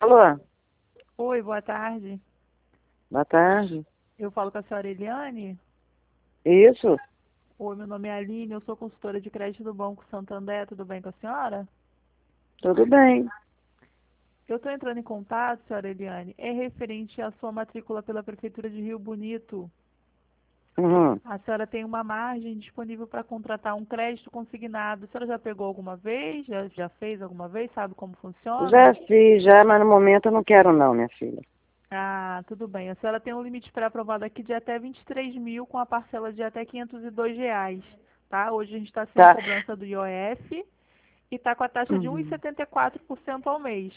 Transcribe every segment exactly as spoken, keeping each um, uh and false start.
Alô, Oi, boa tarde. boa tarde. Eu falo com a senhora Eliane. Isso, Oi, meu nome é Aline, eu sou consultora de crédito do Banco Santander, tudo bem com a senhora? tudo bem. Eu estou entrando em contato, senhora Eliane, é referente à sua matrícula pela Prefeitura de Rio Bonito. Uhum. A senhora tem uma margem disponível para contratar um crédito consignado. A senhora já pegou alguma vez? Já, já fez alguma vez? Sabe como funciona? Já fiz, já, mas no momento eu não quero não, minha filha. Ah, tudo bem. A senhora tem um limite pré-aprovado aqui de até vinte e três mil com a parcela de até quinhentos e dois reais, tá? Hoje a gente está sem Tá. cobrança do I O F e está com a taxa de um vírgula Uhum. setenta e quatro por cento ao mês.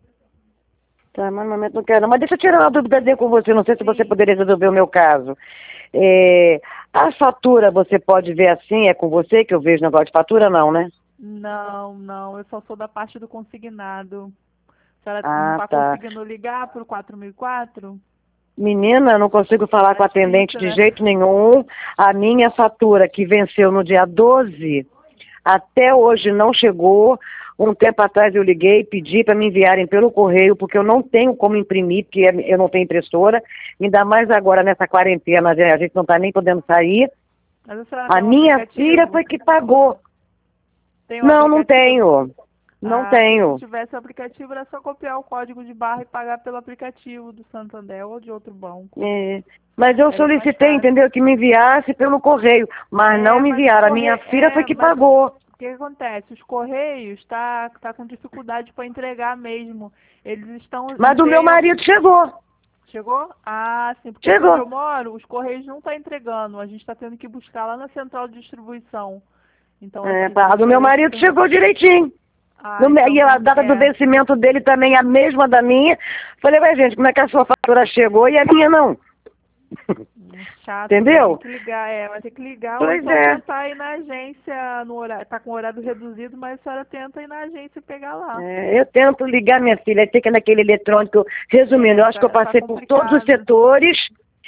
Tá, mas no momento não quero não. Mas deixa eu tirar uma dúvida dele com você, não sei se você Sim. poderia resolver o meu caso. É, a fatura você pode ver assim, é com você que eu vejo negócio de fatura, não, né? Não, não, eu só sou da parte do consignado. A senhora não Ah, está tá. conseguindo ligar para o quatro mil e quatro? Menina, eu não consigo falar Tá com a atendente difícil, de né? jeito nenhum. A minha fatura, que venceu no dia doze, até hoje não chegou. Um tempo atrás eu liguei e pedi para me enviarem pelo correio, porque eu não tenho como imprimir, porque eu não tenho impressora. Ainda mais agora nessa quarentena, a gente não está nem podendo sair. Mas a senhora A tem um minha filha aplicativo? foi que pagou. Tem um Não, não aplicativo? tenho. Não Ah, se você tenho. tivesse o aplicativo, era só copiar o código de barra e pagar pelo aplicativo do Santander ou de outro banco. É, mas eu Era mais solicitei, fácil. entendeu? Que me enviasse pelo correio, mas não É, me mas os enviaram. A minha correios. filha foi É, que mas pagou. o que acontece? Os correios tá, tá com dificuldade para entregar mesmo. Eles estão Mas do meu enviam. marido chegou. Chegou? Ah, sim, porque aqui onde Chegou. eu moro, os correios não tá entregando. A gente está tendo que buscar lá na central de distribuição. Então, É, assim, pá, tem a os do meu correios que marido estão. chegou direitinho. Ah, No me- então e a tem. data do É, vencimento dele também é a mesma da minha. Falei, mas gente, como é que a sua fatura chegou e a minha não? hum, chato, né? Tem Entendeu? que ligar, é, vai ter que ligar ou Pois então é. tentar ir na agência no horário. Tá com horário reduzido, mas a senhora tenta ir na agência e pegar lá. É, eu tento ligar minha filha, tem que ir naquele eletrônico. Resumindo, É, eu acho que eu tá, tá passei por todos os complicado. setores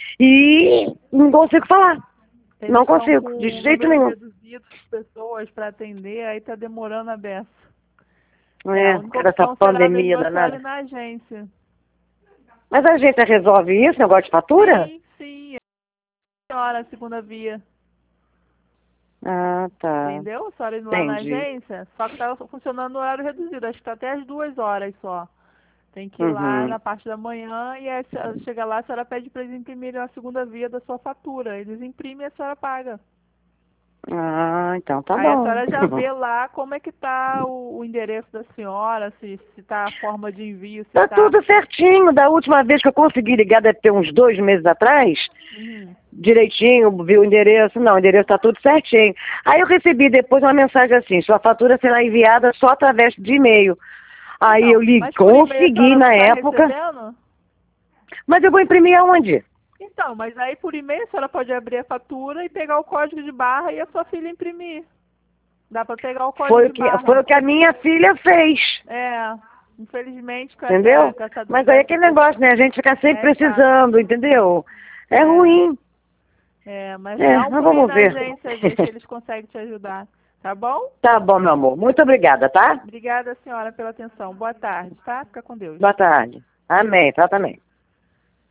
e não consigo falar. Eles Não estão consigo, com de um jeito número nenhum. reduzido de pessoas para atender, aí tá demorando a beça. É, a É, única cara, essa opção será pandemia mesmo a senhora danada. ir na agência. Mas a gente resolve isso, negócio de fatura? Sim, sim, é a senhora, a segunda via. Ah, tá. Entendeu? A senhora indo lá na Entendi. agência, só que tá funcionando no horário reduzido, acho que tá até as duas horas só. Tem que ir lá Uhum. na parte da manhã e aí a senhora chega lá, a senhora pede para eles imprimirem a segunda via da sua fatura. Eles imprimem e a senhora paga. Ah, então tá Aí a bom. senhora já vê lá como é que tá o, o endereço da senhora, se, se tá a forma de envio, se Tá tá. tudo certinho. Da última vez que eu consegui ligar, deve ter uns dois meses atrás, Uhum. direitinho, vi o endereço. Não, o endereço tá tudo certinho. Aí eu recebi depois uma mensagem assim, sua fatura será enviada só através de e-mail. Aí eu Então, li, mas por e-mail a consegui senhora não na está época, recebendo? mas eu vou imprimir aonde? Então, mas aí por e-mail a senhora pode abrir a fatura e pegar o código de barra e a sua filha imprimir. Dá para pegar o código Foi o de que, foi barra. o que a minha filha fez. É, infelizmente com essa, Entendeu? com essa Mas aí é da, aquele negócio, né? A gente fica sempre é chato. precisando, entendeu? É É, ruim. é, mas É, dá um mas pulinho vamos na ver. agência, ver se eles conseguem te ajudar. Tá bom? Tá bom, meu amor. Muito obrigada, tá? Obrigada, senhora, pela atenção. Boa tarde, tá? Fica com Deus. Boa tarde. Amém. Tá também.